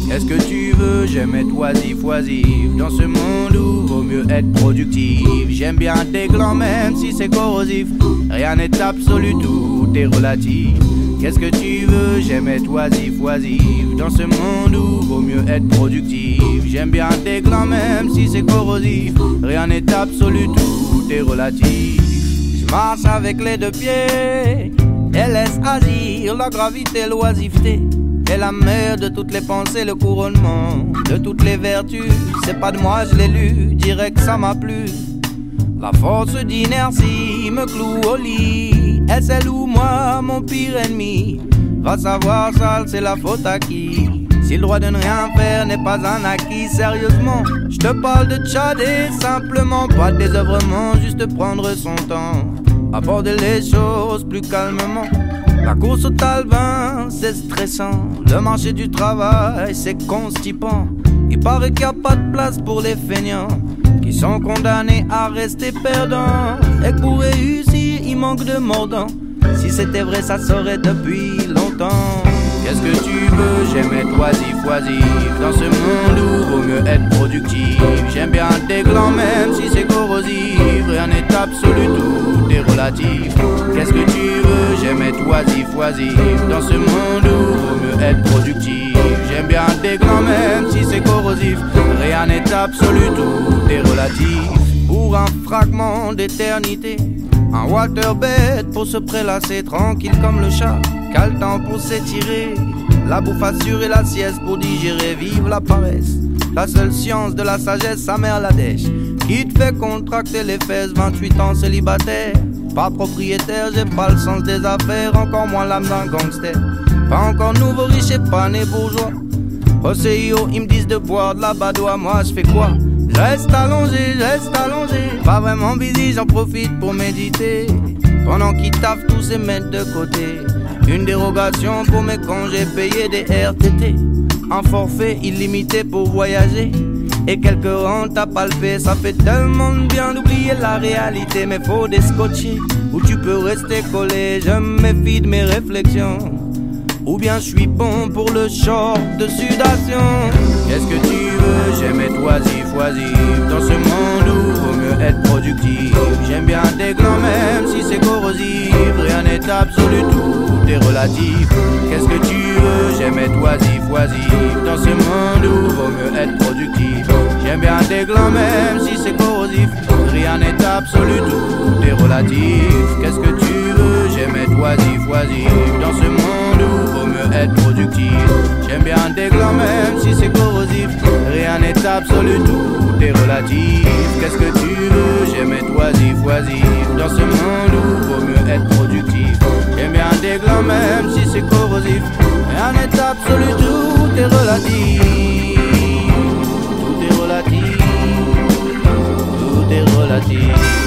Qu'est-ce que tu veux? J'aime être oisif, oisif. Dans ce monde où vaut mieux être productif. J'aime bien tes glands même si c'est corrosif. Rien n'est absolu, tout est relatif. Qu'est-ce que tu veux? J'aime être oisif, oisif. Dans ce monde où vaut mieux être productif. J'aime bien tes glands même si c'est corrosif. Rien n'est absolu, tout est relatif. Je marche avec les deux pieds et laisse agir la gravité, l'oisiveté. Et la mère de toutes les pensées, le couronnement de toutes les vertus. C'est pas de moi, je l'ai lu, dirais que ça m'a plu. La force d'inertie me cloue au lit. Et celle ou moi, mon pire ennemi. Va savoir, sale, c'est la faute à qui? Si le droit de ne rien faire n'est pas un acquis, sérieusement, je te parle de tchader simplement, pas de désœuvrement, juste prendre son temps, aborder les choses plus calmement. La course au talbin, c'est stressant. Le marché du travail, c'est constipant. Il paraît qu'il n'y a pas de place pour les feignants qui sont condamnés à rester perdants. Et pour réussir, il manque de mordants. Si c'était vrai, ça serait depuis longtemps. Qu'est-ce que tu veux? J'aime être oisif, oisif. Dans ce monde où vaut mieux être productif. J'aime bien tes glands même si c'est corrosif. Rien n'est absolu, tout est relatif. Qu'est-ce que tu veux? J'aime être oisif, oisif. Dans ce monde où vaut mieux être productif. J'aime bien tes glands même si c'est corrosif. Rien n'est absolu, tout est relatif. Pour un fragment d'éternité, un waterbed pour se prélasser tranquille comme le chat. Qu'a le temps pour s'étirer, la bouffe assurée, la sieste pour digérer. Vive la paresse, la seule science de la sagesse, sa mère la dèche. Qui te fait contracter les fesses, 28 ans célibataire. Pas propriétaire, j'ai pas le sens des affaires, encore moins l'âme d'un gangster. Pas encore nouveau riche et pas né bourgeois. Au CIO, ils me disent de boire de la badoie, moi je fais quoi? Je reste allongé, pas vraiment busy, j'en profite pour méditer. Pendant qu'ils taffent tous et mettent de côté. Une dérogation pour mes congés payés des RTT. Un forfait illimité pour voyager. Et quelques rentes à palper. Ça fait tellement de bien d'oublier la réalité. Mais faut des scotchés où tu peux rester collé. Je me méfie de mes réflexions. Ou bien je suis bon pour le short de sudation. Qu'est-ce que tu veux? J'aime être oisif, oisif. Dans ce monde où vaut mieux être productif. J'aime bien tes glands même si c'est corrosif. Rien n'est absolu, tout est relatif. Qu'est-ce que tu veux? J'aime être oisif, oisif. Dans ce monde où vaut mieux être productif. J'aime bien tes glands même si c'est corrosif. Rien n'est absolu, tout est relatif. Qu'est-ce que tu veux? J'aime être oisif, oisif. Dans ce monde où vaut mieux être productif. J'aime bien tes glands même si c'est corrosif. Rien n'est absolu, tout est relatif. Qu'est-ce que tu veux? J'aime être oisif, oisif. Dans ce monde où vaut mieux être productif. J'aime bien tes glands même si c'est corrosif. Rien n'est absolu, tout est relatif. Tout est relatif. Tout est relatif.